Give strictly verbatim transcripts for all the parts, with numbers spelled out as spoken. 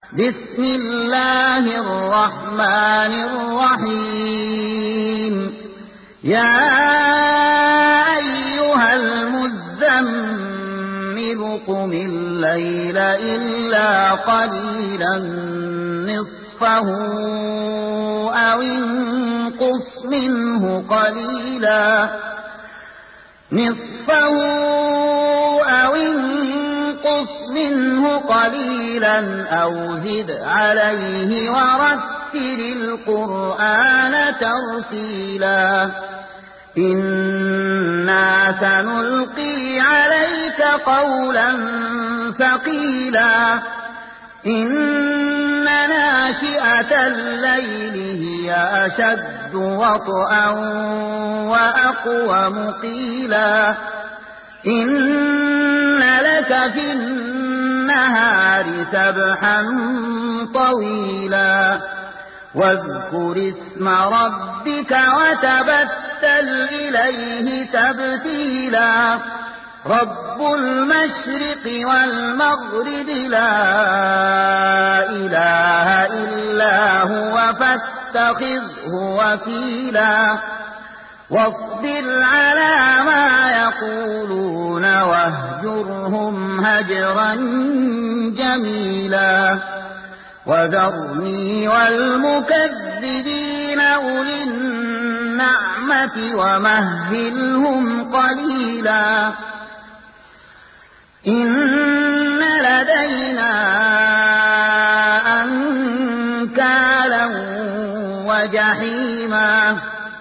بسم الله الرحمن الرحيم يا أيها المزمل قم الليل إلا قليلا نصفه أو انقص منه قليلا نصفه أو انقص منه قليلا أو زد عليه ورتل القرآن ترتيلا إنا سنلقي عليك قولا ثقيلا إن ناشئة الليل هي أشد وطئا وأقوم قيلا إن لك في النهار سبحا طويلا واذكر اسم ربك وتبتل إليه تبتيلا رب المشرق والمغرب لا إله إلا هو فاتخذه وكيلا واصبر على ما يقولون واهجرهم هجرا جميلا وذرني والمكذبين أولي النعمة ومهلهم قليلا إن لدينا أنكالا وجحيما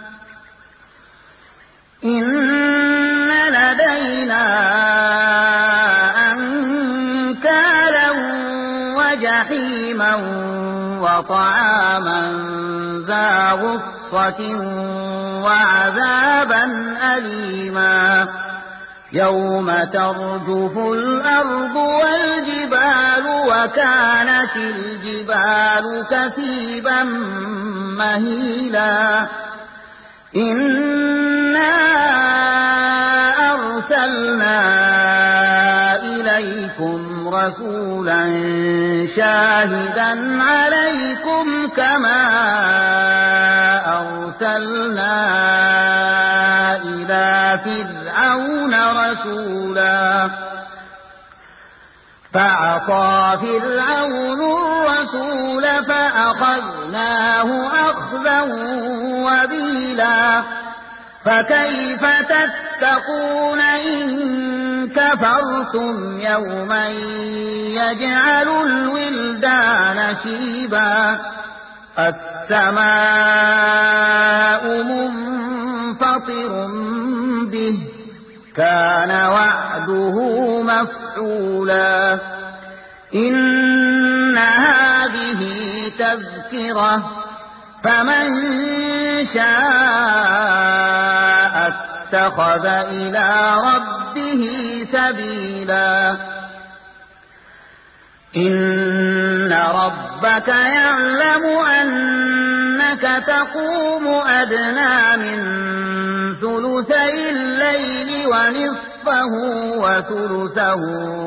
إن لدينا أنكالا وجحيما وطعاما ذا غصة وعذابا أليما يوم ترجف الأرض والجبال وكانت الجبال كثيبا مهيلا إنا أرسلنا إليكم رسولا شاهدا عليكم كما أرسلنا إلى فرعون رسولا فعصى فرعون الرسول فأخذناه أخذا وبيلا فكيف تتقون إن كفرتم يوما يجعل الولدان شيبا السماء منفطر به كان وعده مفعولا إن هذه تذكرة فمن شاء اتخذ إلى ربه سبيلا إن ربك يعلم أنك تقوم أدنى من ثلثي الليل ونصفه وثلثه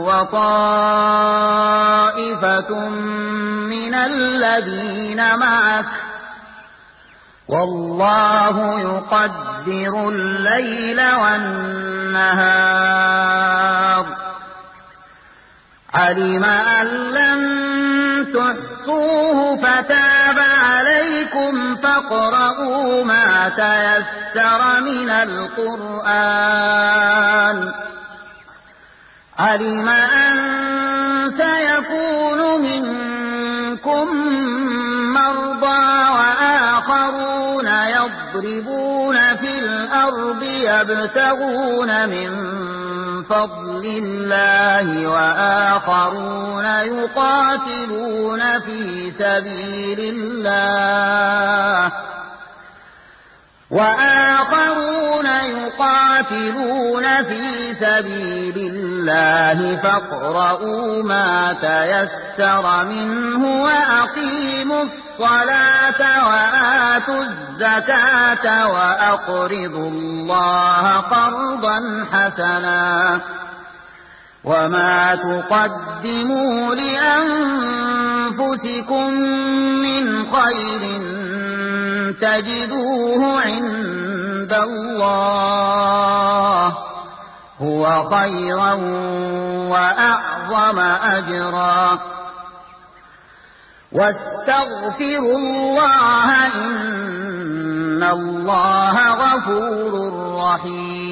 وطائفة من الذين معك والله يقدر الليل والنهار علم أن لن تحصوه فتاب عليكم فاقرؤوا ما تيسر من القرآن علم أن سيكون منكم مرضى وآخرون يضربون في الأرض يبتغون من فضل الله وآخرون يقاتلون في سبيل الله وآخرون يقاتلون في سبيل الله فاقرؤوا ما تيسر منه وأقيموا الصلاة وآتوا الزكاة وأقرضوا الله قرضا حسنا وما تقدموا لأنفسكم أنفسكم من خير تجدوه عند الله هو خيرا وأعظم أجرا واستغفروا الله إن الله غفور رحيم